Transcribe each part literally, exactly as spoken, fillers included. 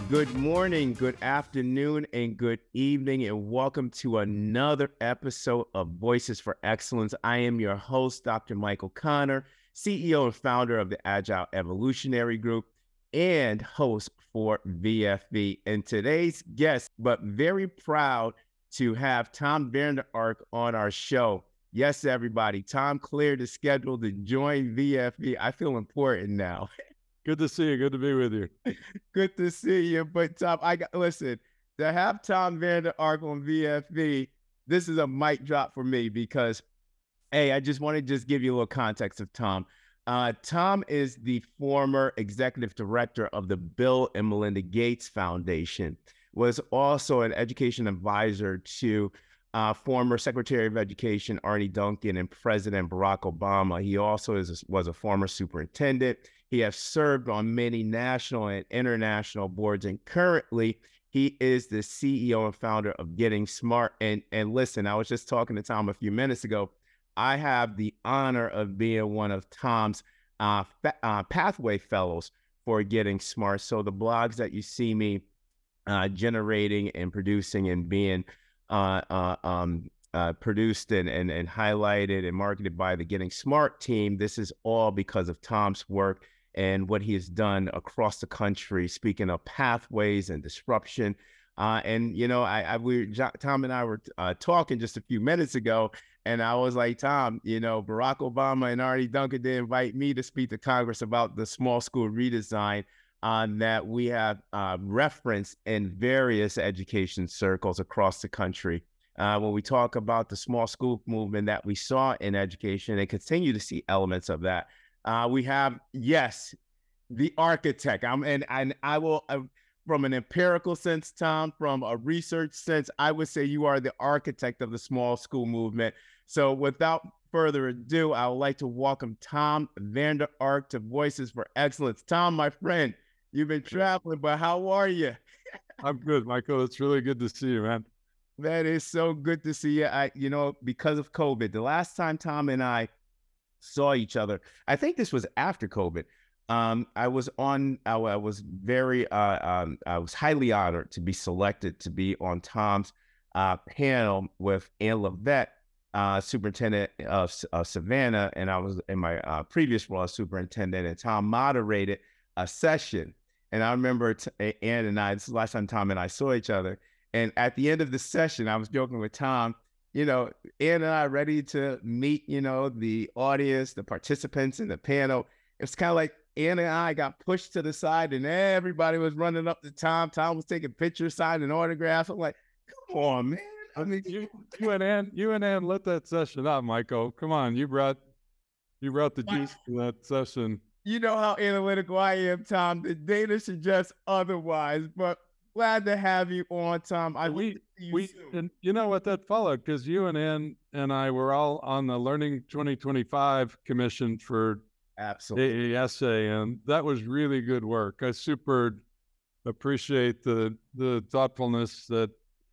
Good morning, good afternoon, and good evening, and welcome to another episode of Voices for Excellence. I am your host, Doctor Michael Connor, C E O and founder of the Agile Evolutionary Group and host for V F V. And today's guest, but very proud to have Tom Vander Ark on our show. Yes, everybody, Tom cleared the schedule to join V F V. I feel important now. Good to see you. Good to be with you. Good to see you. But Tom, I got listen, to have Tom Vander Ark on V F V, this is a mic drop for me because, hey, I just want to just give you a little context of Tom. Uh, Tom is the former executive director of the Bill and Melinda Gates Foundation, was also an education advisor to uh, former Secretary of Education Arne Duncan and President Barack Obama. He also is a, was a former superintendent. He has served on many national and international boards, and currently he is the C E O and founder of Getting Smart. And, and listen, I was just talking to Tom a few minutes ago. I have the honor of being one of Tom's uh, fa- uh, Pathway Fellows for Getting Smart. So the blogs that you see me uh, generating and producing and being uh, uh, um, uh, produced and, and, and highlighted and marketed by the Getting Smart team, this is all because of Tom's work and what he has done across the country, speaking of pathways and disruption. Uh, and, you know, I, I we Tom and I were uh, talking just a few minutes ago, and I was like, Tom, you know, Barack Obama and Arne Duncan did invite me to speak to Congress about the small school redesign uh, that we have uh, referenced in various education circles across the country. Uh, when we talk about the small school movement that we saw in education and continue to see elements of that, Uh, we have, yes, the architect. I'm, and, and I will, uh, from an empirical sense, Tom, from a research sense, I would say you are the architect of the small school movement. So without further ado, I would like to welcome Tom Vander Ark to Voices for Excellence. Tom, my friend, you've been traveling, but how are you? I'm good, Michael. It's really good to see you, man. That is so good to see you. I, you know, because of COVID, the last time Tom and I saw each other, I think this was after COVID. Um, I was on, I, I was very, uh, um, I was highly honored to be selected to be on Tom's uh, panel with Ann Levette, uh, superintendent of, of Savannah. And I was in my uh, previous role as superintendent, and Tom moderated a session. And I remember t- Ann and I, this is the last time Tom and I saw each other. And at the end of the session, I was joking with Tom, you know, Ann and I ready to meet, you know, the audience, the participants in the panel. It's kind of like Ann and I got pushed to the side and everybody was running up to Tom. Tom was taking pictures, signing autographs. I'm like, come on, man. I mean, you, you and Ann, you and Ann lit that session up, Michael. Come on, you brought, you brought the juice to that session. You know how analytical I am, Tom. The data suggests otherwise, but glad to have you on, Tom. I we, you we, soon. and you know what that followed, because you and Ann and I were all on the Learning twenty twenty-five Commission for Absolutely. A A S A, and that was really good work. I super appreciate the the thoughtfulness that,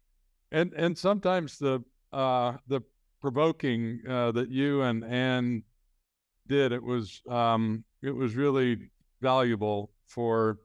and and sometimes the uh, the provoking uh, that you and Ann did. It was um, it was really valuable for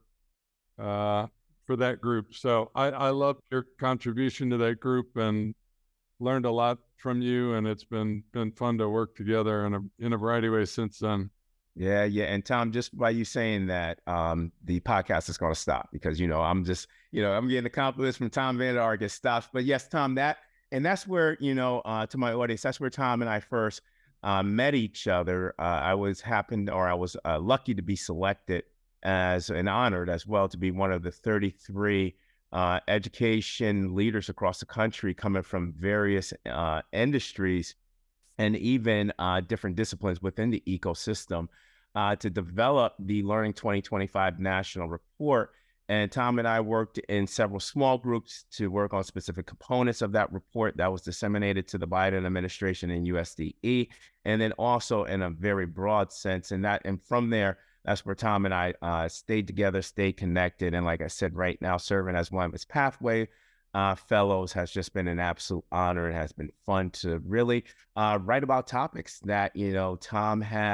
uh, for that group. So I, I love your contribution to that group and learned a lot from you, and it's been been fun to work together in a in a variety of ways since then. Yeah, yeah. And Tom, just by you saying that, um, the podcast is going to stop because, you know, I'm just, you know, I'm getting the compliments from Tom Vander Ark. It stops. But yes, Tom, that, and that's where, you know, uh, to my audience, that's where Tom and I first uh, met each other. Uh, I was happened, or I was uh, lucky to be selected as and honored as well to be one of the thirty-three uh, education leaders across the country coming from various uh, industries and even uh, different disciplines within the ecosystem uh, to develop the Learning twenty twenty-five National Report. And Tom and I worked in several small groups to work on specific components of that report that was disseminated to the Biden administration and U S D E, and then also in a very broad sense. And that, and from there, that's where Tom and I uh, stayed together, stayed connected. And like I said, right now, serving as one of his Pathway uh, fellows has just been an absolute honor. It has been fun to really uh, write about topics that, you know, Tom has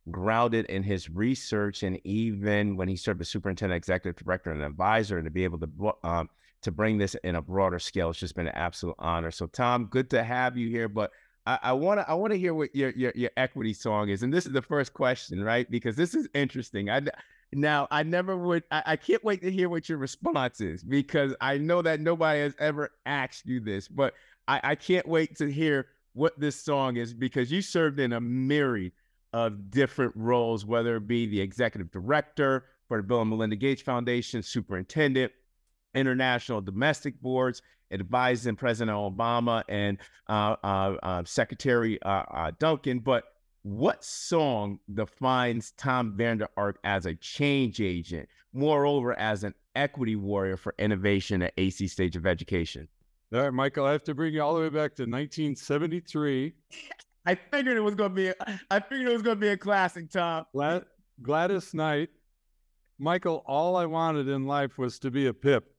grounded in his research, and even when he served as superintendent, executive director, and advisor, and to be able to um, to bring this in a broader scale, it's just been an absolute honor. So, Tom, good to have you here. But I want to I want to hear what your, your your equity song is, and this is the first question, right? Because this is interesting. I now I never would. I, I can't wait to hear what your response is, because I know that nobody has ever asked you this, but I, I can't wait to hear what this song is, because you served in a myriad of different roles, whether it be the executive director for the Bill and Melinda Gates Foundation, superintendent, international domestic boards, advising President Obama and uh, uh, uh, Secretary uh, uh, Duncan. But what song defines Tom Vander Ark as a change agent, moreover, as an equity warrior for innovation at A C stage of education? All right, Michael, I have to bring you all the way back to nineteen seventy-three. I figured it was going to be, a, I figured it was going to be a classic, Tom. Glad, Gladys Knight. Michael, all I wanted in life was to be a pip.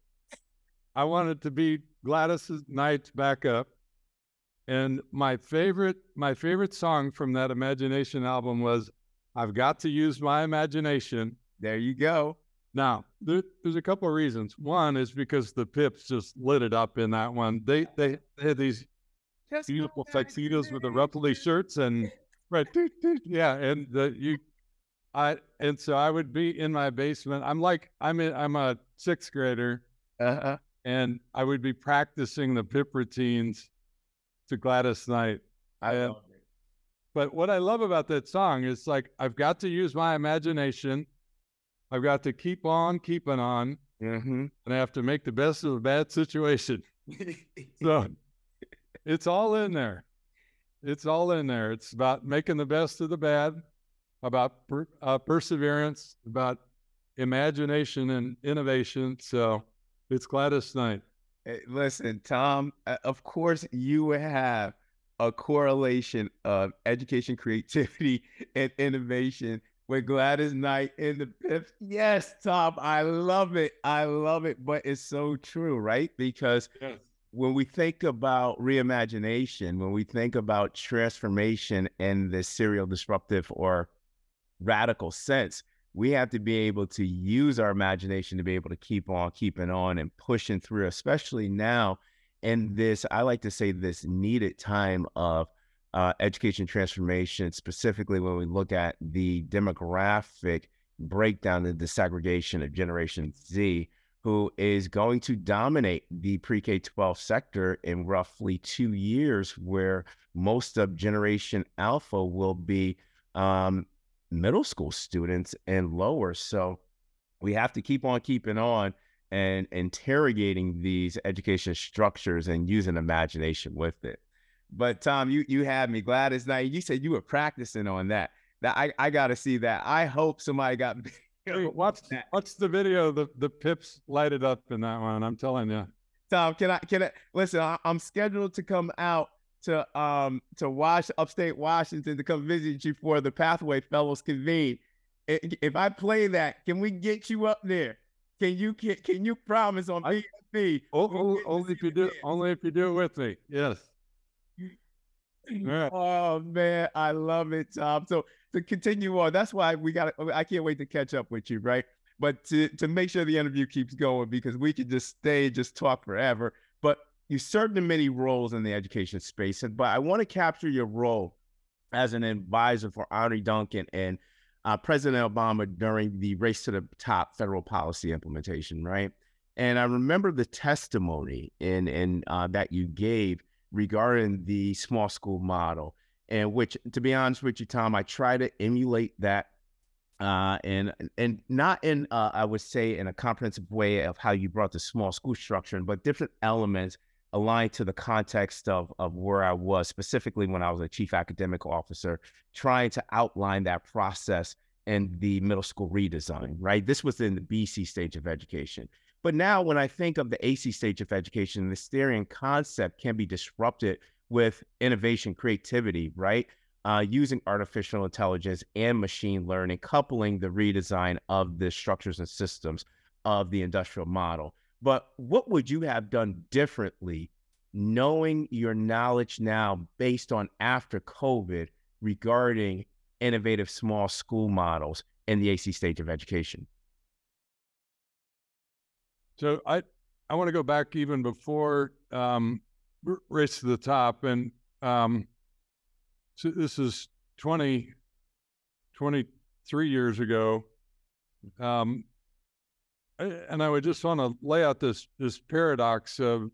I wanted to be Gladys Knight's backup. And my favorite, my favorite song from that Imagination album was "I've Got to Use My Imagination." There you go. Now, there, there's a couple of reasons. One is because the Pips just lit it up in that one. They they, they had these just beautiful tuxedos with the ruffly shirts, and right, yeah, and the you, I and so I would be in my basement. I'm like I'm in, I'm a sixth grader. Uh-huh. And I would be practicing the Pip routines to Gladys Knight. I and, love it. But what I love about that song is, like, I've got to use my imagination. I've got to keep on keeping on. Mm-hmm. And I have to make the best of a bad situation. So it's all in there. It's all in there. It's about making the best of the bad, about per, uh, perseverance, about imagination and innovation. So it's Gladys Knight. Hey, listen, Tom, uh, of course you have a correlation of education, creativity, and innovation with Gladys Knight in the Pips. Yes, Tom, I love it. I love it. But it's so true, right? Because yes, when we think about reimagination, when we think about transformation in the serial disruptive or radical sense, we have to be able to use our imagination to be able to keep on keeping on and pushing through, especially now in this, I like to say, this needed time of uh, education transformation, specifically when we look at the demographic breakdown and disaggregation of Generation Z, who is going to dominate the pre-K twelve sector in roughly two years, where most of Generation Alpha will be um, middle school students and lower. So we have to keep on keeping on and interrogating these education structures and using imagination with it. But Tom, you you had me. Gladys Knight, you said you were practicing on that. That I, I got to see that. I hope somebody got hey, watch that. Watch the video. The the Pips lighted up in that one. I'm telling you. Tom, can I can I listen? I, I'm scheduled to come out to um to Wash upstate Washington to come visit you for the Pathway Fellows convene. If I play that, can we get you up there? Can you can, can you promise on B F B? Only, only if you do only if you do it with me. Yes. Right. Oh man, I love it, Tom. So to continue on, that's why we got. I can't wait to catch up with you, right? But to to make sure the interview keeps going, because we could just stay, just talk forever. But you served in many roles in the education space, but I want to capture your role as an advisor for Arne Duncan and uh, President Obama during the Race to the Top federal policy implementation, right? And I remember the testimony in in uh, that you gave regarding the small school model, and which, to be honest with you, Tom, I try to emulate that, uh, and and not in, uh, I would say, in a comprehensive way of how you brought the small school structure, but different elements aligned to the context of, of where I was, specifically when I was a chief academic officer, trying to outline that process in the middle school redesign, right? This was in the B C stage of education. But now when I think of the A C stage of education, the Asterian concept can be disrupted with innovation, creativity, right? Uh, using artificial intelligence and machine learning, coupling the redesign of the structures and systems of the industrial model. But what would you have done differently, knowing your knowledge now based on after COVID regarding innovative small school models in the A C stage of education? So I, I want to go back even before um, Race to the Top. And um, so this is twenty, twenty-three years ago. Um, and I would just want to lay out this, this paradox of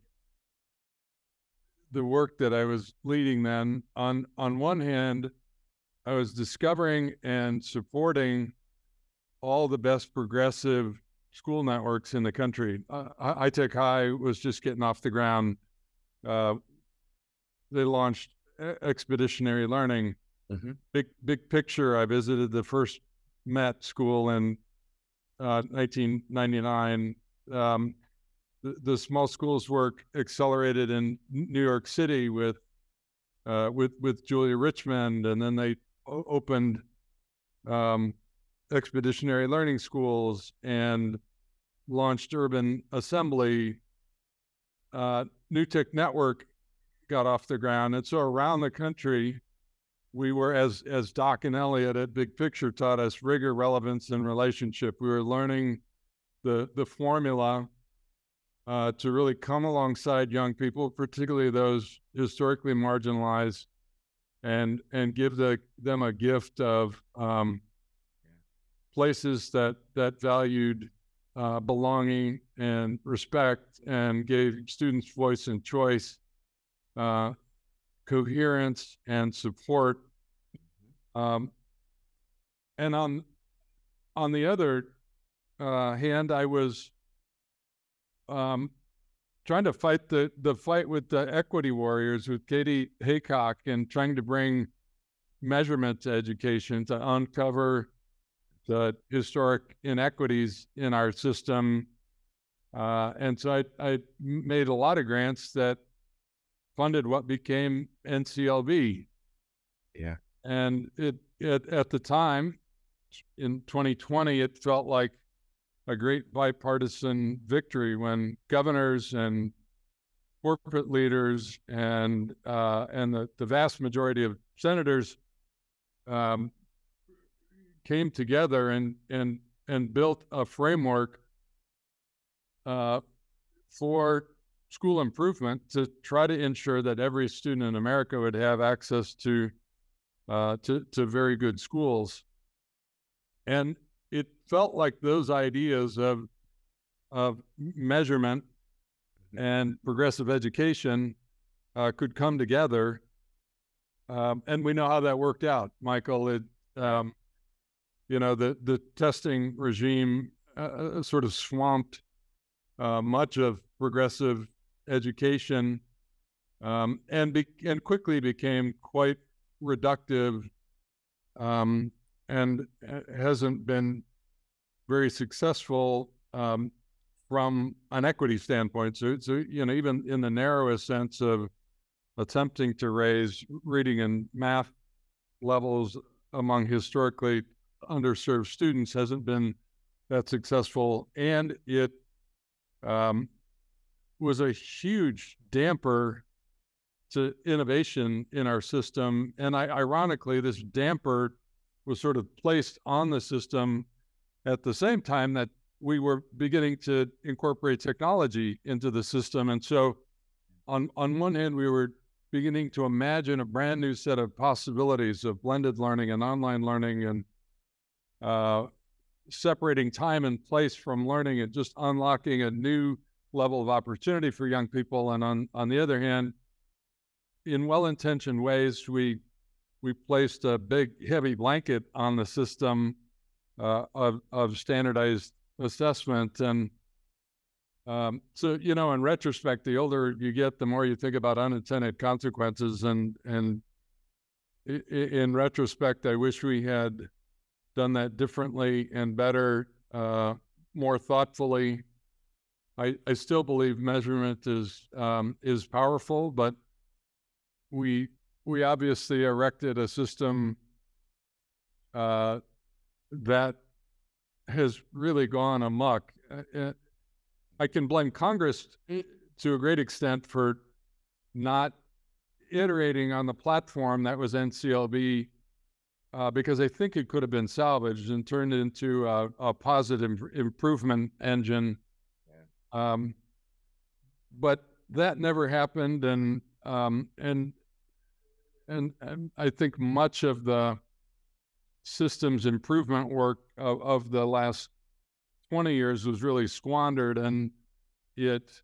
the work that I was leading then. On, on one hand, I was discovering and supporting all the best progressive school networks in the country. Uh, iTech High was just getting off the ground. Uh, they launched Expeditionary Learning. Mm-hmm. Big, big picture. I visited the first M E T school in uh, nineteen ninety-nine. Um, the, the small schools work accelerated in New York City with uh, with with Julia Richmond, and then they o- opened um, Expeditionary Learning Schools and launched Urban Assembly. Uh, New Tech Network got off the ground, and so around the country, we were, as as Doc and Elliot at Big Picture taught us, rigor, relevance, and relationship. We were learning the the formula uh, to really come alongside young people, particularly those historically marginalized, and and give the, them a gift of um, places that that valued uh, belonging and respect, and gave students voice and choice, uh, coherence and support. Um, and on on the other uh, hand, I was um, trying to fight the the fight with the equity warriors, with Katie Haycock, and trying to bring measurement to education, to uncover the historic inequities in our system. Uh, and so I, I made a lot of grants that funded what became N C L B. Yeah. And it, it at the time, in twenty twenty, it felt like a great bipartisan victory when governors and corporate leaders and uh, and the, the vast majority of senators um, came together and and and built a framework uh, for school improvement to try to ensure that every student in America would have access to uh, to to very good schools. And it felt like those ideas of of measurement and progressive education uh, could come together. Um, and we know how that worked out, Michael. It, um, you know, the, the testing regime uh, sort of swamped uh, much of progressive education, um, and be- and quickly became quite reductive, um, and hasn't been very successful um, from an equity standpoint. So, so, you know, even in the narrowest sense of attempting to raise reading and math levels among historically underserved students hasn't been that successful. And it um, was a huge damper to innovation in our system. And I, ironically, this damper was sort of placed on the system at the same time that we were beginning to incorporate technology into the system. And so on, on one hand, we were beginning to imagine a brand new set of possibilities of blended learning and online learning, and uh, separating time and place from learning, and just unlocking a new level of opportunity for young people. And on, on the other hand, in well-intentioned ways, we we placed a big, heavy blanket on the system uh, of, of standardized assessment. And um, so, you know, in retrospect, the older you get, the more you think about unintended consequences. And, and in retrospect, I wish we had done that differently and better, uh, more thoughtfully. I, I still believe measurement is um, is powerful, but we we obviously erected a system uh, that has really gone amok. Uh, I can blame Congress to a great extent for not iterating on the platform that was N C L B uh, because I think it could have been salvaged and turned into a, a positive improvement engine. Yeah. Um, but that never happened, and um, and and and I think much of the systems improvement work of, of the last twenty years was really squandered, and it.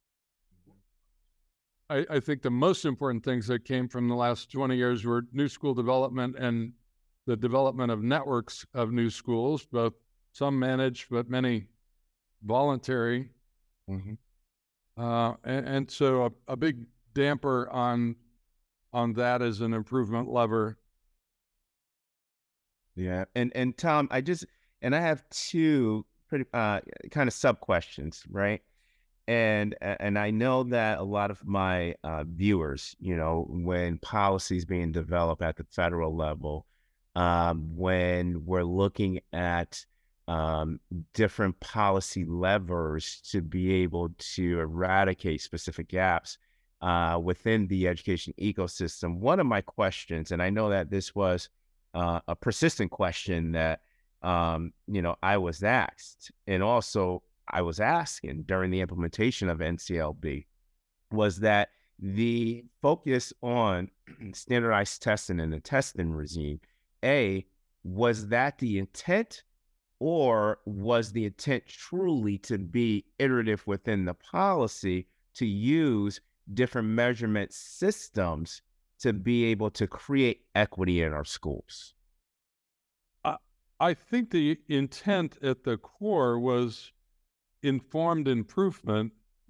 I, I think the most important things that came from the last twenty years were new school development and the development of networks of new schools, both some managed, but many voluntary. Mm-hmm. Uh, and, and so a, a big damper on on that as an improvement lever. Yeah, and and Tom, I just and I have two pretty uh, kind of sub questions, right? And and I know that a lot of my uh, viewers, you know, when policy is being developed at the federal level, um, when we're looking at um, different policy levers to be able to eradicate specific gaps uh, within the education ecosystem, one of my questions, and I know that this was uh, a persistent question that um, you know I was asked, and also I was asking during the implementation of N C L B, was that the focus on standardized testing and the testing regime, A, was that the intent, or was the intent truly to be iterative within the policy to use different measurement systems to be able to create equity in our schools? I, I think the intent at the core was informed improvement.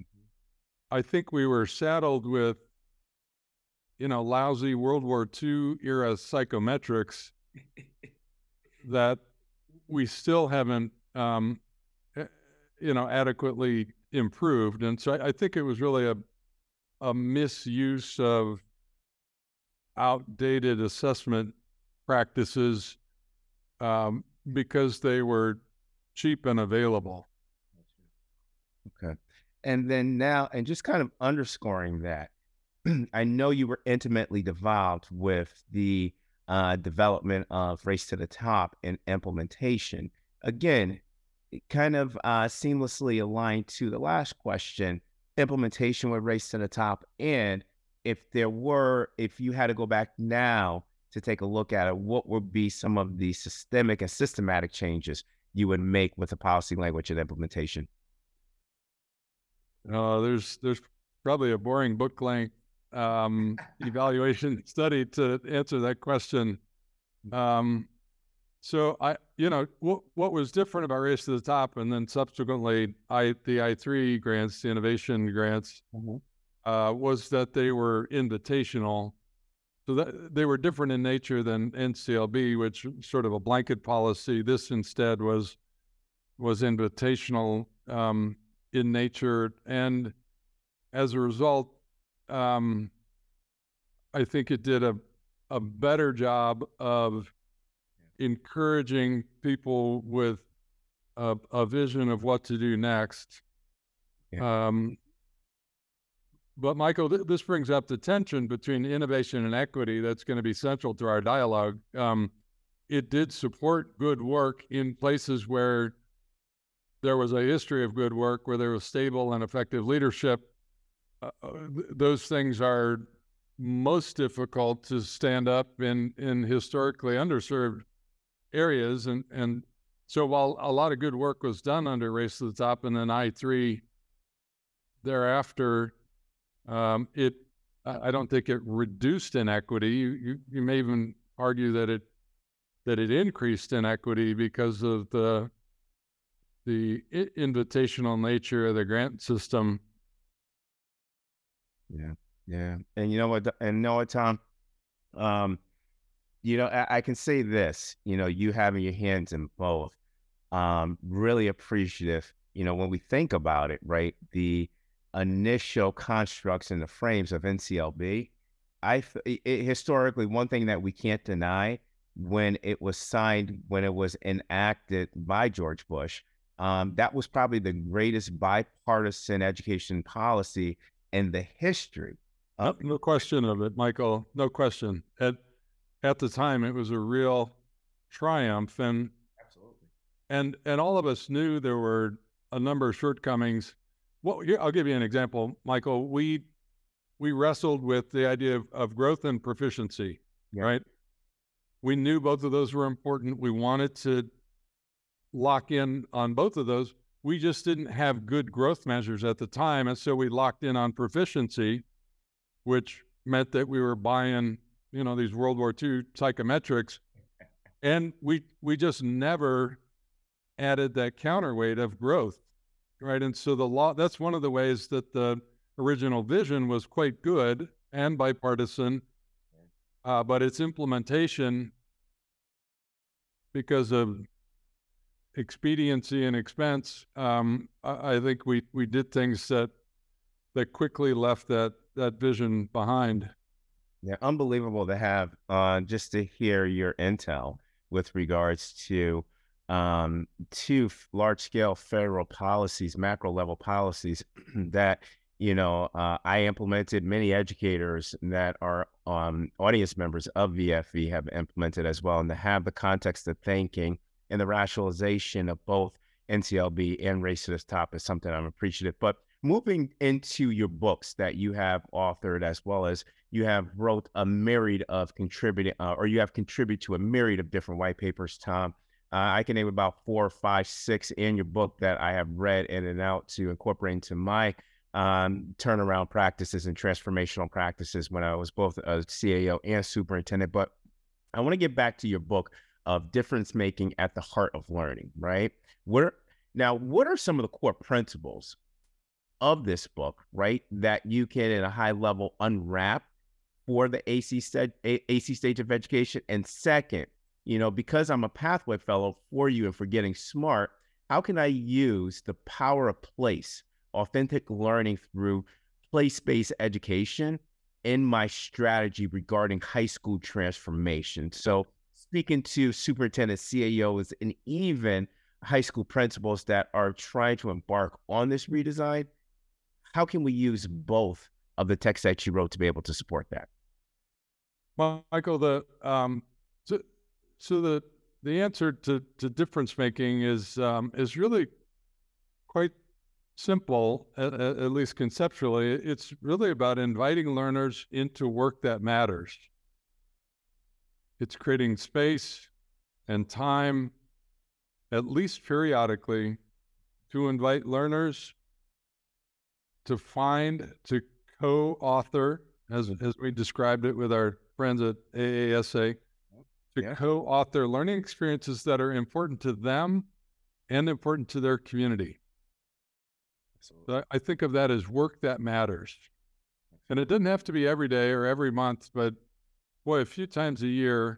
I think we were saddled with, you know, lousy World War Two era psychometrics that we still haven't, um, you know, adequately improved. And so I, I think it was really a, a misuse of outdated assessment practices um, because they were cheap and available. Okay. And then now, and just kind of underscoring that, I know you were intimately involved with the uh, development of Race to the Top and implementation. Again, it kind of uh, seamlessly aligned to the last question, implementation with Race to the Top. And if there were, if you had to go back now to take a look at it, what would be some of the systemic and systematic changes you would make with the policy language and implementation? Uh, there's there's probably a boring book length um, evaluation study to answer that question. Um, so I, you know, what what was different about Race to the Top, and then subsequently I the I three grants, the innovation grants, mm-hmm. uh, was that they were invitational. So that they were different in nature than N C L B, which was sort of a blanket policy. This instead was was invitational. Um, in nature, and as a result, um, I think it did a, a better job of encouraging people with a, a vision of what to do next. Yeah. Um, but Michael, th- this brings up the tension between innovation and equity that's going to be central to our dialogue. Um, it did support good work in places where there was a history of good work, where there was stable and effective leadership. Uh, th- those things are most difficult to stand up in, in historically underserved areas. And, and so while a lot of good work was done under Race to the Top and then I three thereafter, um, it I don't think it reduced inequity. You, you, you may even argue that it that it increased inequity because of the the invitational nature of the grant system. Yeah, yeah. And you know what, and you know what, Tom? Um, you know, I, I can say this, you know, you having your hands in both, um, really appreciative, you know, when we think about it, right? The initial constructs and the frames of N C L B, I, it, historically, one thing that we can't deny when it was signed, when it was enacted by George Bush, Um, that was probably the greatest bipartisan education policy in the history. Uh, no question of it, Michael. No question. And at the time, it was a real triumph. And Absolutely. and and all of us knew there were a number of shortcomings. Well, here, I'll give you an example, Michael. We we wrestled with the idea of, of growth and proficiency, Yeah. right? We knew both of those were important. We wanted to lock in on both of those. We just didn't have good growth measures at the time, and so we locked in on proficiency, which meant that we were buying, you know, these World War Two psychometrics, and we we just never added that counterweight of growth, right? And so the law, that's one of the ways that the original vision was quite good and bipartisan, uh, but its implementation, because of expediency and expense, um, I, I think we we did things that that quickly left that that vision behind. Yeah, unbelievable to have uh, just to hear your intel with regards to um, two f- large-scale federal policies, macro-level policies that you know uh, I implemented. Many educators that are um, audience members of V F V have implemented as well, and to have the context of thinking and the rationalization of both N C L B and Race to the Top is something I'm appreciative. But moving into your books that you have authored, as well as you have wrote a myriad of contributing, uh, or you have contributed to a myriad of different white papers, Tom. Uh, I can name about four, five, six in your book that I have read in and out to incorporate into my um, turnaround practices and transformational practices when I was both a C A O and superintendent. But I want to get back to your book of difference making at the heart of learning, right? What are, now, what are some of the core principles of this book, right, that you can at a high level unwrap for the A C stage, A C stage of education? And second, you know, because I'm a Pathway Fellow for you and for Getting Smart, how can I use the power of place, authentic learning through place-based education in my strategy regarding high school transformation? So speaking to superintendents, C A Os, and even high school principals that are trying to embark on this redesign, how can we use both of the texts that you wrote to be able to support that? Well, Michael, the um, so, so the the answer to, to difference making is um, is really quite simple, at, at least conceptually. It's really about inviting learners into work that matters. It's creating space and time, at least periodically, to invite learners to find, to co-author, as, as we described it with our friends at A A S A, to Yeah. co-author learning experiences that are important to them and important to their community. So I think of that as work that matters. And it doesn't have to be every day or every month, but boy, a few times a year,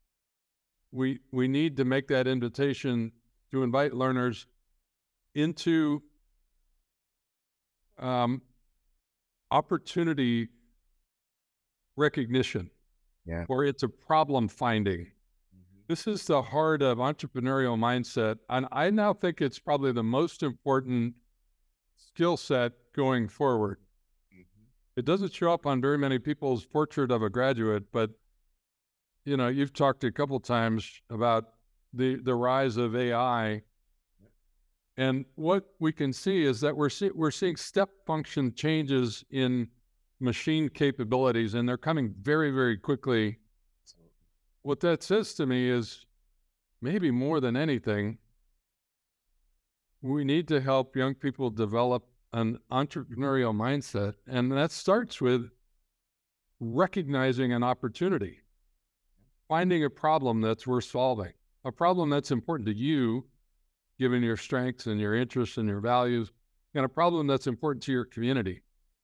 we we need to make that invitation to invite learners into um, opportunity recognition, Yeah. or it's a problem finding. This is the heart of entrepreneurial mindset. And I now think it's probably the most important skill set going forward. It doesn't show up on very many people's portrait of a graduate, but you know, you've talked a couple times about the, the rise of A I. And what we can see is that we're, see, we're seeing step function changes in machine capabilities, and they're coming very, very quickly. What that says to me is, maybe more than anything, we need to help young people develop an entrepreneurial mindset. And that starts with recognizing an opportunity, finding a problem that's worth solving, a problem that's important to you, given your strengths and your interests and your values, and a problem that's important to your community.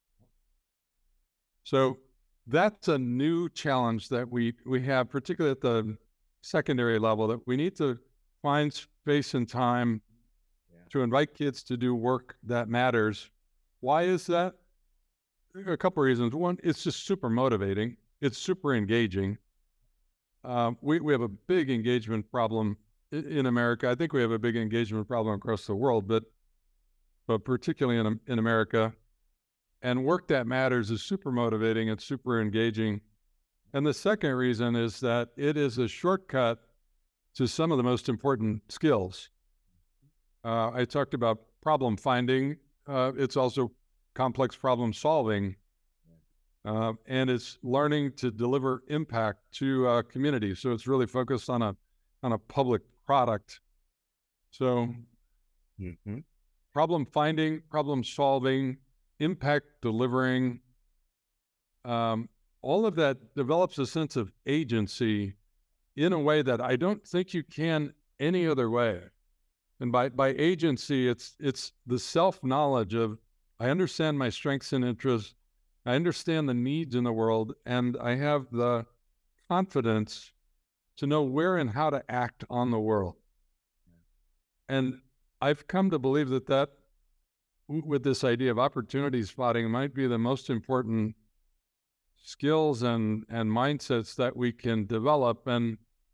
So that's a new challenge that we, we have, particularly at the secondary level, that we need to find space and time yeah. to invite kids to do work that matters. Why is that? A couple of reasons. One, it's just super motivating. It's super engaging. Uh, we, we have a big engagement problem in, in America. I think we have a big engagement problem across the world, but but particularly in, in America. And work that matters is super motivating. It's super engaging. And the second reason is that it is a shortcut to some of the most important skills. Uh, I talked about problem finding. Uh, it's also complex problem solving. Uh, and it's learning to deliver impact to uh, communities. So it's really focused on a on a public product. So Mm-hmm. problem finding, problem solving, impact delivering, um, all of that develops a sense of agency in a way that I don't think you can any other way. And by by agency, it's it's the self-knowledge of, I understand my strengths and interests, I understand the needs in the world, and I have the confidence to know where and how to act on the world. And I've come to believe that that, with this idea of opportunity spotting, might be the most important skills and, and mindsets that we can develop. And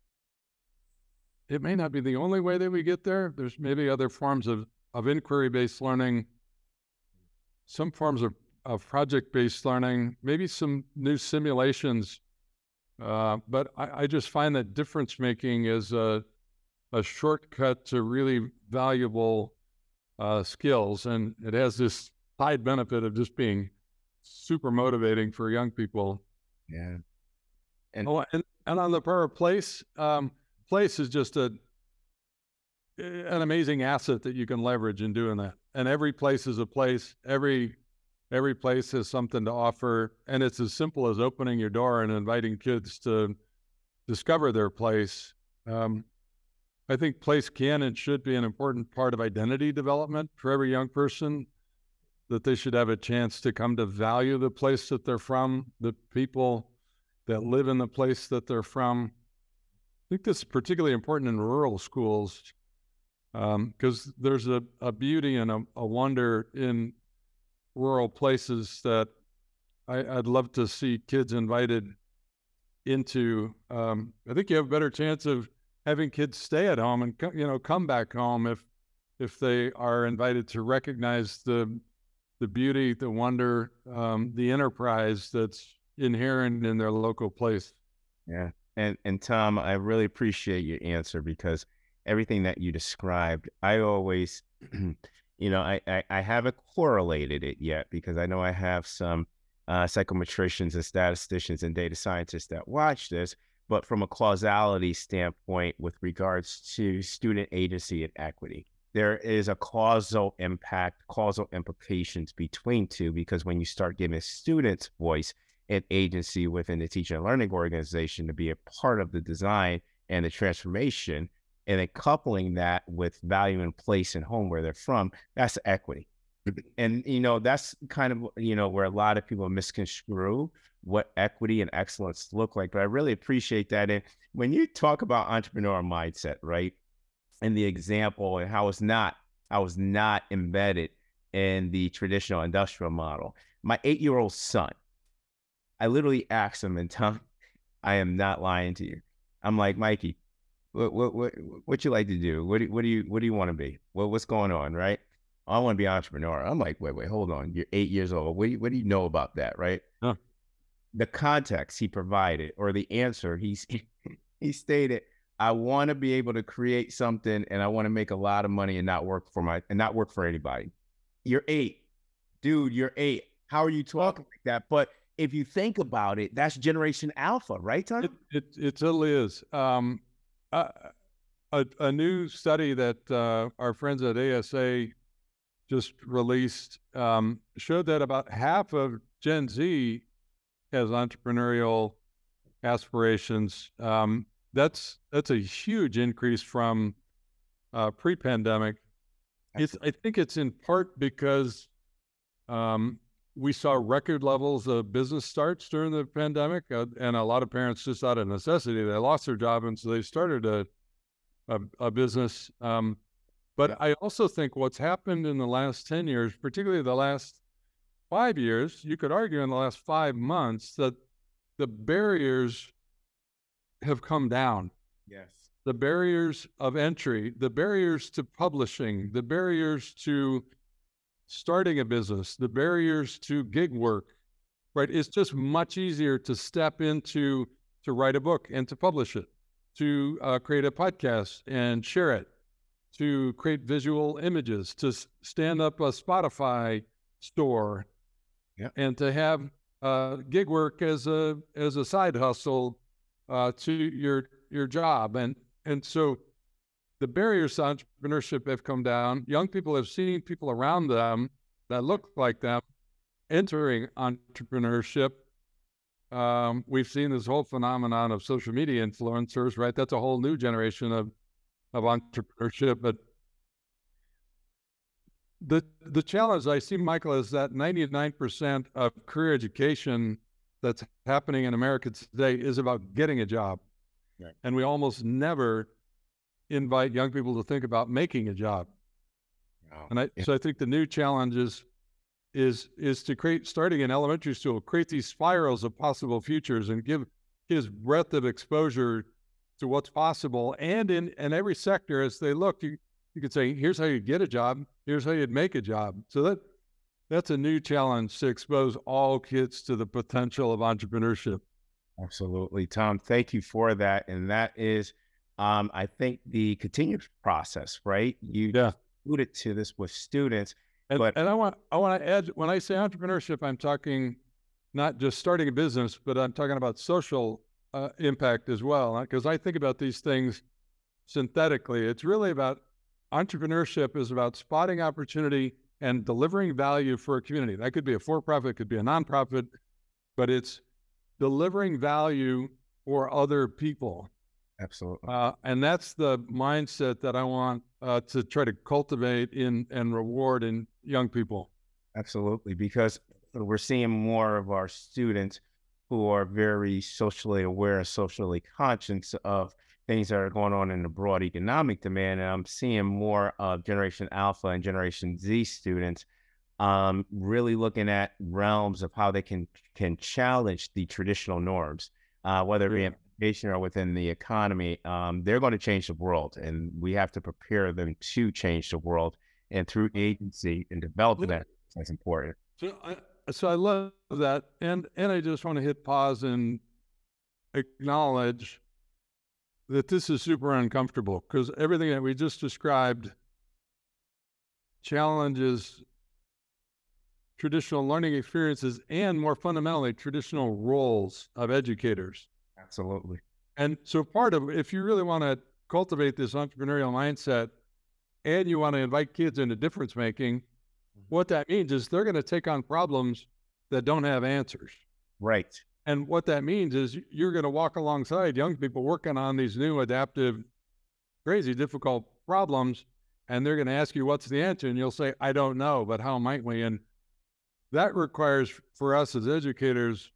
it may not be the only way that we get there. There's maybe other forms of, of inquiry-based learning, some forms of, of project-based learning, maybe some new simulations. Uh, but I, I just find that difference-making is a, a shortcut to really valuable uh, skills. And it has this side benefit of just being super motivating for young people. Yeah. And oh, and, and on the power of place, um, place is just a an amazing asset that you can leverage in doing that. And every place is a place. Every every place has something to offer, and it's as simple as opening your door and inviting kids to discover their place. Um, I think place can and should be an important part of identity development for every young person, that they should have a chance to come to value the place that they're from, the people that live in the place that they're from. I think this is particularly important in rural schools, because um, there's a, a beauty and a, a wonder in rural places that I, I'd love to see kids invited into. Um, I think you have a better chance of having kids stay at home and you know come back home if if they are invited to recognize the the beauty, the wonder, um, the enterprise that's inherent in their local place. Yeah. And, and Tom, I really appreciate your answer, because everything that you described, I always, you know, I, I, I haven't correlated it yet, because I know I have some uh, psychometricians and statisticians and data scientists that watch this, but from a causality standpoint with regards to student agency and equity, there is a causal impact, causal implications between two, because when you start giving students voice and agency within the teaching and learning organization to be a part of the design and the transformation, and then coupling that with value in place and home where they're from, that's equity. And, you know, that's kind of, you know, where a lot of people misconstrue what equity and excellence look like. But I really appreciate that. And when you talk about entrepreneurial mindset, right, and the example and how it's not, I was not embedded in the traditional industrial model. My eight-year-old son, I literally asked him, and Tom, I am not lying to you. I'm like, Mikey, what what what what you like to do? What do what do you what do you want to be? What what's going on, right? I want to be an entrepreneur. I'm like, wait, wait, hold on. You're eight years old. What do you, what do you know about that, right? Huh. The context he provided, or the answer he's he stated, I want to be able to create something, and I want to make a lot of money and not work for my and not work for anybody. You're eight, dude. You're eight. How are you talking like that? But if you think about it, that's Generation Alpha, right, Tom? It, it, it totally is. Um, uh, a, a new study that uh, our friends at A S A just released um, showed that about half of Gen Z has entrepreneurial aspirations. Um, that's that's a huge increase from uh, pre-pandemic. It's, I think it's in part because um, we saw record levels of business starts during the pandemic, uh, and a lot of parents, just out of necessity, they lost their job, and so they started a a, a business. Um, but I also think what's happened in the last ten years, particularly the last five years, you could argue in the last five months, that the barriers have come down. Yes. The barriers of entry, the barriers to publishing, the barriers to starting a business, the barriers to gig work right? It's just much easier to step into, to write a book and to publish it, to uh, create a podcast and share it, to create visual images, to s- stand up a Spotify store, Yeah. and to have uh, gig work as a as a side hustle uh, to your your job. And and so the barriers to entrepreneurship have come down. Young people have seen people around them that look like them entering entrepreneurship. Um, we've seen this whole phenomenon of social media influencers, right? That's a whole new generation of of entrepreneurship. But the the challenge I see, Michael, is that ninety-nine percent of career education that's happening in America today is about getting a job. Right. And we almost never invite young people to think about making a job. Wow. And I, Yeah. so I think the new challenge is, is, is to create, starting in elementary school, create these spirals of possible futures and give kids breadth of exposure to what's possible. And in, in every sector, as they look, you, you could say, here's how you get a job. Here's how you'd make a job. So that, that's a new challenge to expose all kids to the potential of entrepreneurship. Absolutely, Tom. Thank you for that. And that is, um, I think, the continuous process, right? You Yeah. alluded to this with students, And, but and I want I want to add, when I say entrepreneurship, I'm talking not just starting a business, but I'm talking about social uh, impact as well. Because I think about these things synthetically. It's really about, entrepreneurship is about spotting opportunity and delivering value for a community. That could be a for-profit, could be a nonprofit, but it's delivering value for other people. absolutely, Uh, and that's the mindset that I want uh, to try to cultivate in and reward in young people. absolutely, because we're seeing more of our students who are very socially aware and socially conscious of things that are going on in the broad economic demand. And I'm seeing more of Generation Alpha and Generation Z students um, really looking at realms of how they can can challenge the traditional norms, uh, whether it be Yeah. in education or within the economy. Um, they're going to change the world, and we have to prepare them to change the world. And through agency and development, Yeah. that's important. So I, so I love that. And, and I just want to hit pause and acknowledge that this is super uncomfortable, because everything that we just described challenges traditional learning experiences and, more fundamentally, traditional roles of educators. Absolutely. And so part of, if you really want to cultivate this entrepreneurial mindset and you want to invite kids into difference making, what that means is they're going to take on problems that don't have answers. Right. And what that means is you're going to walk alongside young people working on these new adaptive, crazy, difficult problems, and they're going to ask you, what's the answer? And you'll say, I don't know, but how might we? And that requires, for us as educators,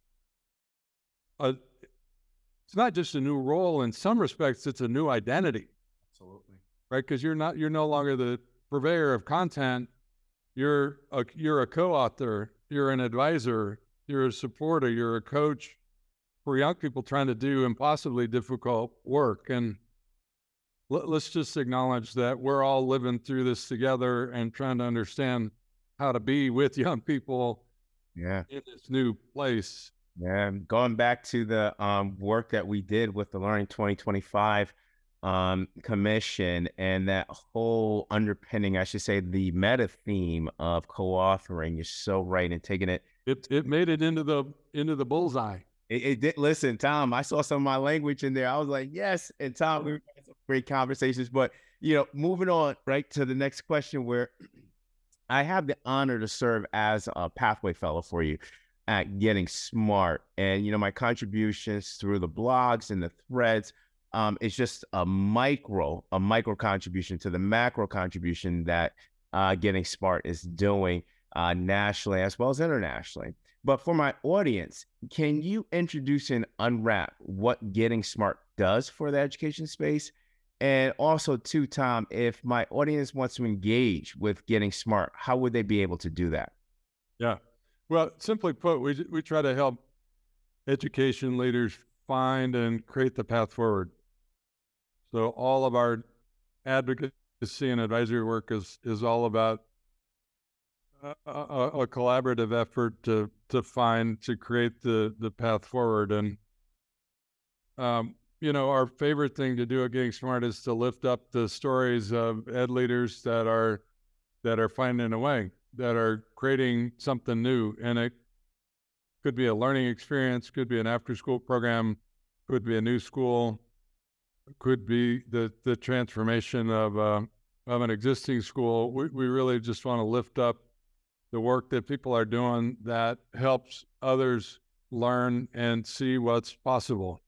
a, it's not just a new role. In some respects, it's a new identity. Absolutely. Right? Because you're not, you're no longer the purveyor of content. You're a, you're a co-author, you're an advisor, you're a supporter, you're a coach for young people trying to do impossibly difficult work. And let, let's just acknowledge that we're all living through this together and trying to understand how to be with young people Yeah. in this new place. Yeah. Going back to the um, work that we did with the Learning twenty twenty-five um, commission and that whole underpinning, I should say, the meta theme of co-authoring, you're so right, and taking it. It it made it into the into the bullseye. It, it did. Listen, Tom, I saw some of my language in there. I was like, yes. And Tom, we were having some great conversations. But, you know, moving on right to the next question, where I have the honor to serve as a pathway fellow for you at Getting Smart. And, you know, my contributions through the blogs and the threads, um, it's just a micro, a micro contribution to the macro contribution that uh, Getting Smart is doing uh, nationally as well as internationally. But for my audience, can you introduce and unwrap what Getting Smart does for the education space? And also, too, Tom, if my audience wants to engage with Getting Smart, how would they be able to do that? Yeah. Well, simply put, we we try to help education leaders find and create the path forward. So all of our advocacy and advisory work is is all about a, a, a collaborative effort to to find to create the the path forward. And um, you know, our favorite thing to do at Getting Smart is to lift up the stories of ed leaders that are that are finding a way, that are creating something new. And it could be a learning experience, could be an after-school program, could be a new school, could be the the transformation of uh, of an existing school. We we really just want to lift up the work that people are doing that helps others learn and see what's possible.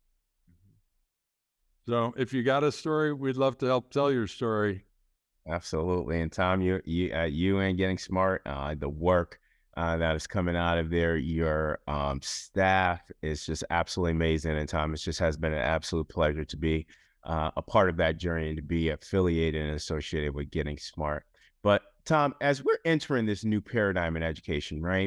So if you got a story, we'd love to help tell your story. Absolutely. And Tom, you, you, uh, you and Getting Smart, uh, the work uh, that is coming out of there, your um, staff is just absolutely amazing. And Tom, it just has been an absolute pleasure to be uh, a part of that journey and to be affiliated and associated with Getting Smart. But Tom, as we're entering this new paradigm in education, right?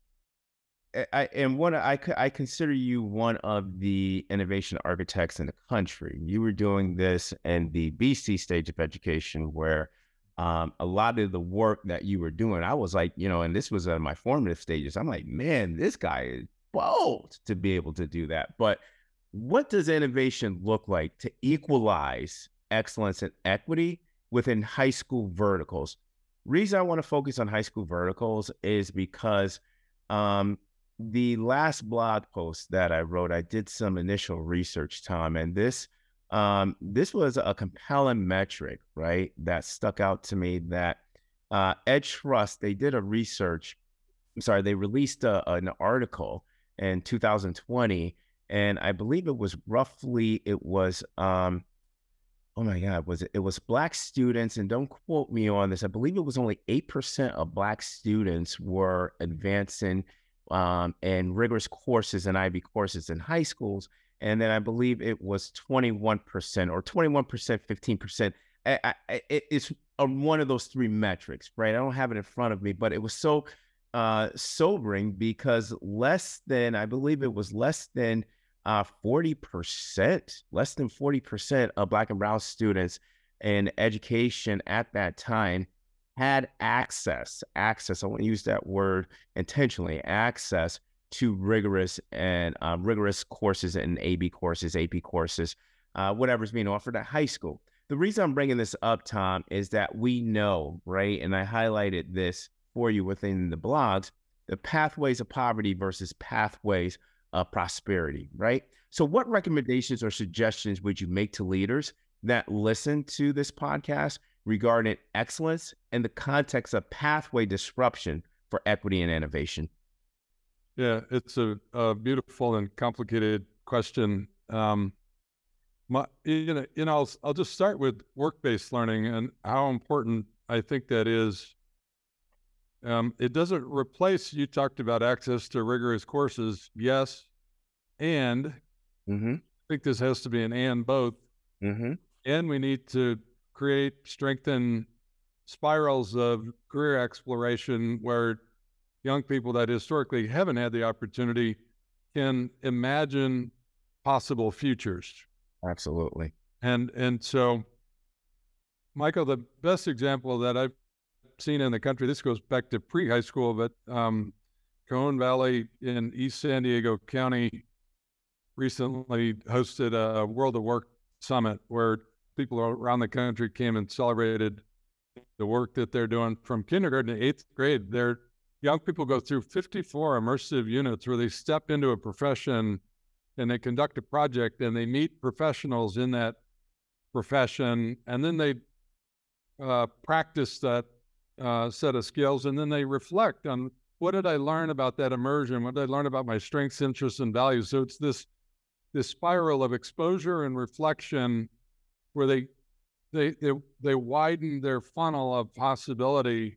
I and one I I consider you one of the innovation architects in the country. You were doing this in the B C stage of education, where um, a lot of the work that you were doing, I was like, you know, and this was in my formative stages. I'm like, man, this guy is bold to be able to do that. But what does innovation look like to equalize excellence and equity within high school verticals? Reason I want to focus on high school verticals is because um, the last blog post that I wrote, I did some initial research, Tom, and this um, this was a compelling metric, right? That stuck out to me. That uh, EdTrust, they did a research. I'm sorry, they released a, an article in two thousand twenty, and I believe it was roughly it was um, oh my God, was it? It was Black students, and don't quote me on this. I believe it was only eight percent of Black students were advancing um, and rigorous courses and I B courses in high schools. And then I believe it was twenty-one percent or twenty-one percent, fifteen percent. I, I, it, it's a, one of those three metrics, right? I don't have it in front of me, but it was so uh, sobering because less than, I believe it was less than uh, forty percent, less than forty percent of Black and brown students in education at that time had access, access, I want to use that word intentionally, access to rigorous and uh, rigorous courses and A B courses, A P courses, uh, whatever's being offered at high school. The reason I'm bringing this up, Tom, is that we know, right, and I highlighted this for you within the blogs, the pathways of poverty versus pathways of prosperity, right? So what recommendations or suggestions would you make to leaders that listen to this podcast regarding excellence in the context of pathway disruption for equity and innovation? Yeah, it's a, a beautiful and complicated question. Um, my, you know, you know, I'll, I'll just start with work-based learning and how important I think that is. Um, it doesn't replace, you talked about access to rigorous courses. Yes. And Mm-hmm. I think this has to be an and both. Mm-hmm. And we need to create, strengthen spirals of career exploration where young people that historically haven't had the opportunity can imagine possible futures. Absolutely. And and so, Michael, the best example that I've seen in the country, this goes back to pre-high school, but um, Cajon Valley in East San Diego County recently hosted a World of Work Summit where people around the country came and celebrated the work that they're doing from kindergarten to eighth grade. Their young people go through fifty-four immersive units where they step into a profession and they conduct a project and they meet professionals in that profession, and then they uh, practice that uh, set of skills, and then they reflect on what did I learn about that immersion, what did I learn about my strengths, interests, and values. So it's this this spiral of exposure and reflection where they they they they widen their funnel of possibility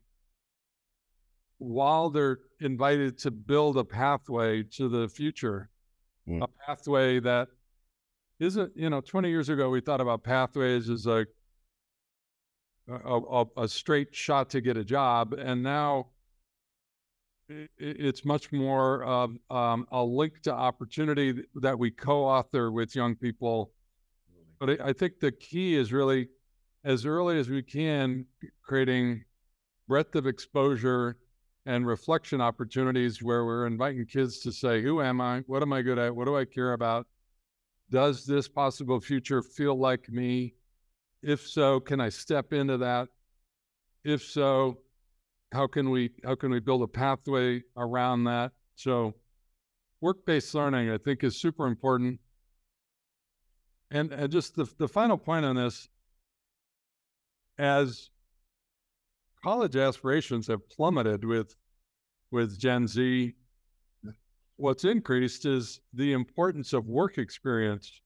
while they're invited to build a pathway to the future, mm. a pathway that isn't, you know, twenty years ago, we thought about pathways as a, a, a, a straight shot to get a job. And now it, it's much more of um, a link to opportunity that we co-author with young people. But I, I think the key is really, as early as we can, creating breadth of exposure and reflection opportunities where we're inviting kids to say, who am I? What am I good at? What do I care about? Does this possible future feel like me? If so, can I step into that? If so, how can we how can we build a pathway around that? So work-based learning, I think, is super important. And, and just the, the final point on this, as college aspirations have plummeted with, with Gen Z, what's increased is the importance of work experience.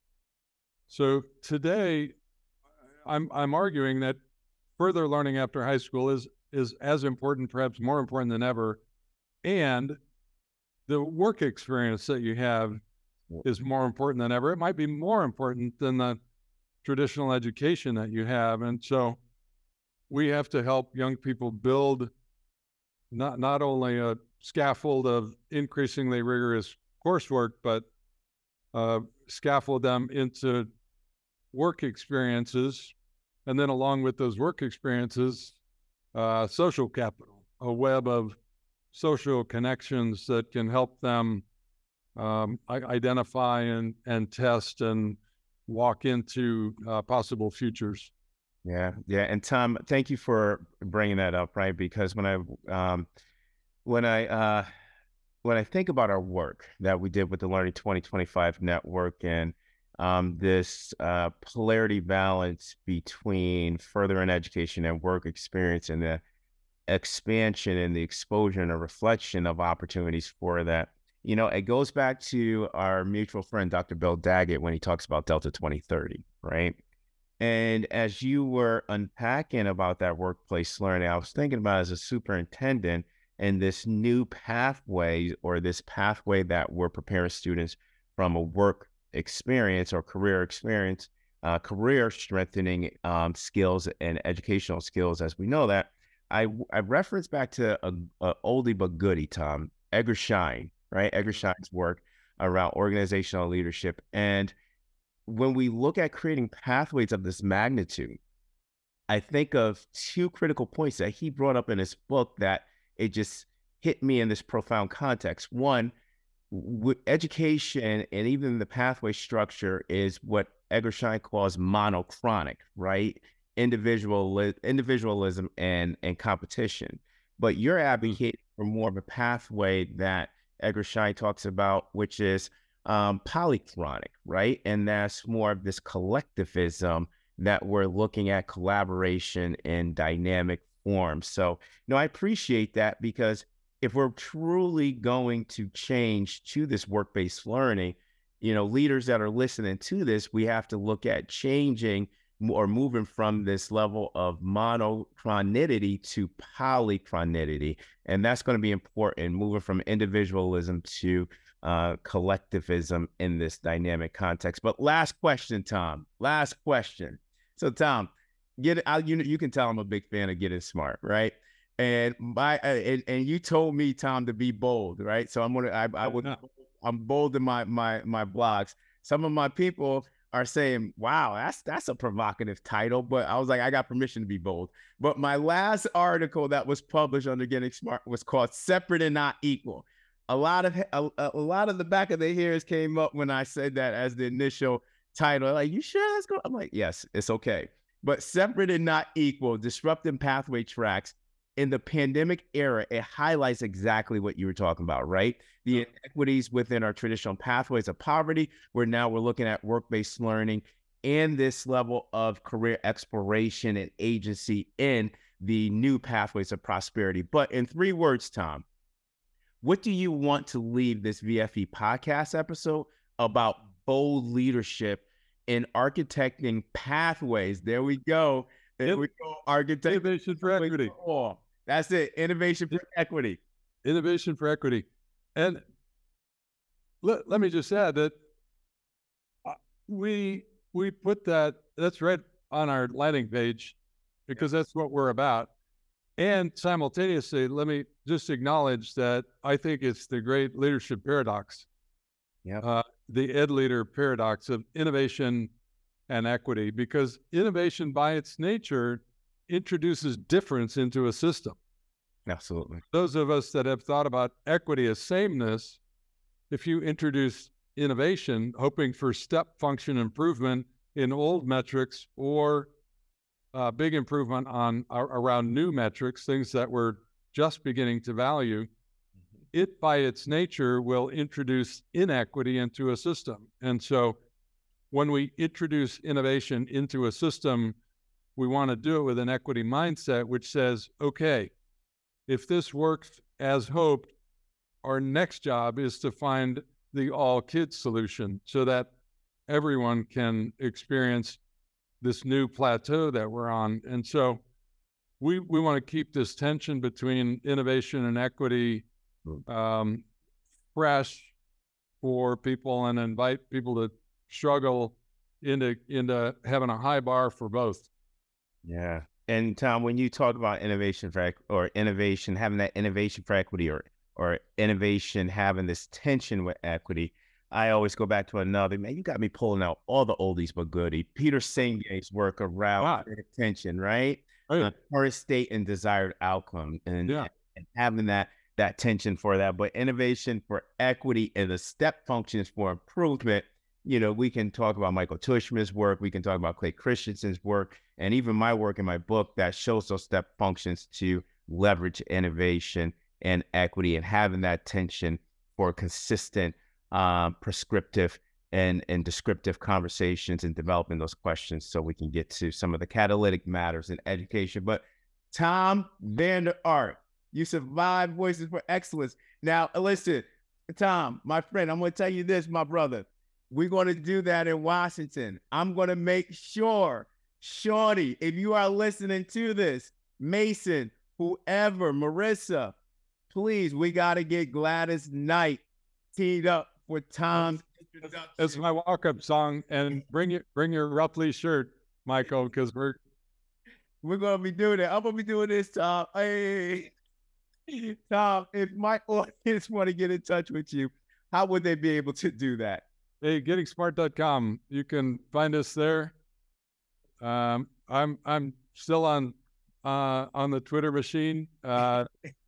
So today, I'm, I'm arguing that further learning after high school is, is as important, perhaps more important than ever. And the work experience that you have is more important than ever. It might be more important than the traditional education that you have. And so we have to help young people build not, not only a scaffold of increasingly rigorous coursework, but uh, scaffold them into work experiences. And then along with those work experiences, uh, social capital, a web of social connections that can help them um, identify and, and test and walk into uh, possible futures. Yeah, yeah. And Tom, thank you for bringing that up, right? Because when I, um, when I, uh, when I think about our work that we did with the Learning twenty twenty-five Network and um, this uh, polarity balance between furthering education and work experience and the expansion and the exposure and the reflection of opportunities for that, you know, it goes back to our mutual friend, Doctor Bill Daggett, when he talks about Delta twenty thirty, right? And as you were unpacking about that workplace learning, I was thinking about as a superintendent and this new pathway or this pathway that we're preparing students from a work experience or career experience, uh, career strengthening um, skills and educational skills, as we know that. I, I reference back to a, a oldie but goodie, Tom, Edgar Schein, right? Edgar Schein's work around organizational leadership. And when we look at creating pathways of this magnitude, I think of two critical points that he brought up in his book that it just hit me in this profound context. One, w- education and even the pathway structure is what Edgar Schein calls monochronic, right? Individual individualism and and competition. But you're advocating for more of a pathway that Edgar Schein talks about, which is um, polychronic, right? And that's more of this collectivism that we're looking at collaboration in dynamic forms. So, you know, I appreciate that because if we're truly going to change to this work-based learning, you know, leaders that are listening to this, we have to look at changing or moving from this level of monochronicity to polychronicity. And that's going to be important, moving from individualism to uh, collectivism in this dynamic context. But last question, Tom, last question. So Tom, get it out. You, you can tell I'm a big fan of Getting Smart, right? And my, and, and you told me, Tom, to be bold, right? So I'm going to, I, I would, I'm bold in my, my, my blogs. Some of my people are saying, wow, that's that's a provocative title, but I was like, I got permission to be bold. But my last article that was published under Getting Smart was called Separate and Not Equal. A lot of a, a lot of the back of their hairs came up when I said that as the initial title. Like, you sure that's going? I'm like, yes, it's okay. But Separate and Not Equal, Disrupting Pathway Tracks. In the pandemic era, it highlights exactly what you were talking about, right? The inequities within our traditional pathways of poverty, where now we're looking at work-based learning and this level of career exploration and agency in the new pathways of prosperity. But in three words, Tom, what do you want to leave this V F E podcast episode about bold leadership in architecting pathways? There we go. There we go. Architect- Innovation for equity. Oh, that's it. Innovation for equity. Innovation for equity. And let, let me just add that we we put that, that's right on our landing page because that's what we're about. And simultaneously, let me just acknowledge that I think it's the great leadership paradox. Yeah. Uh, the ed leader paradox of innovation and equity, because innovation by its nature introduces difference into a system. Absolutely. Those of us that have thought about equity as sameness, if you introduce innovation, hoping for step function improvement in old metrics or uh, big improvement on uh, around new metrics, things that we're just beginning to value, it by its nature will introduce inequity into a system. And so when we introduce innovation into a system, we want to do it with an equity mindset, which says, okay, if this works as hoped, our next job is to find the all kids solution so that everyone can experience this new plateau that we're on. And so we, we want to keep this tension between innovation and equity um, fresh for people and invite people to struggle into, into having a high bar for both. Yeah. And Tom, when you talk about innovation for or innovation, having that innovation for equity or or innovation having this tension with equity, I always go back to another, man, you got me pulling out all the oldies but goodie. Peter Senge's work around Wow. tension, right? Right. Uh, current state and desired outcome, and, Yeah. and having that that tension for that. But innovation for equity and the step functions for improvement. You know, we can talk about Michael Tushman's work, we can talk about Clay Christensen's work, and even my work in my book that shows those step functions to leverage innovation and equity and having that tension for consistent, um, prescriptive and, and descriptive conversations and developing those questions so we can get to some of the catalytic matters in education. But Tom Vander Ark, you survived Voices for Excellence. Now, listen, Tom, my friend, I'm going to tell you this, my brother. We're going to do that in Washington. I'm going to make sure, Shorty, if you are listening to this, Mason, whoever, Marissa, please, we got to get Gladys Knight teed up for Tom's introduction. It's my walk-up song, and bring your bring your Rupley shirt, Michael, because we're we're going to be doing it. I'm going to be doing this, Tom. Hey, Tom, if my audience want to get in touch with you, how would they be able to do that? Hey, getting smart dot com. You can find us there. Um, I'm I'm still on uh, on the Twitter machine uh,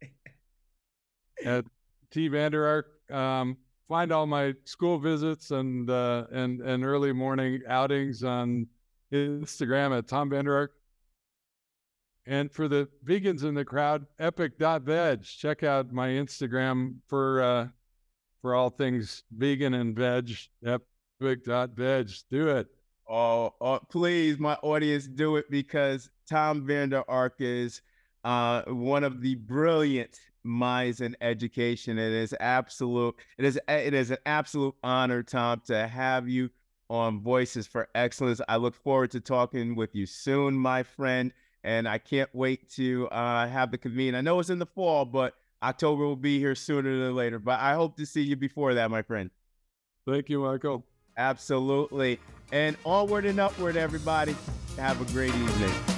at T Vander Ark. Um, find all my school visits and uh, and and early morning outings on Instagram at Tom Vander Ark. And for the vegans in the crowd, epic dot veg. Check out my Instagram for. Uh, for all things vegan and veg, epic dot veg. Do it. Oh, oh, please, my audience, do it, because Tom Vander Ark is uh, one of the brilliant minds in education. It is absolute. It is it is an absolute honor, Tom, to have you on Voices for Excellence. I look forward to talking with you soon, my friend, and I can't wait to uh, have the convene. I know it's in the fall, but October will be here sooner than later, but I hope to see you before that, my friend. Thank you, Michael. Absolutely. And onward and upward, everybody. Have a great evening.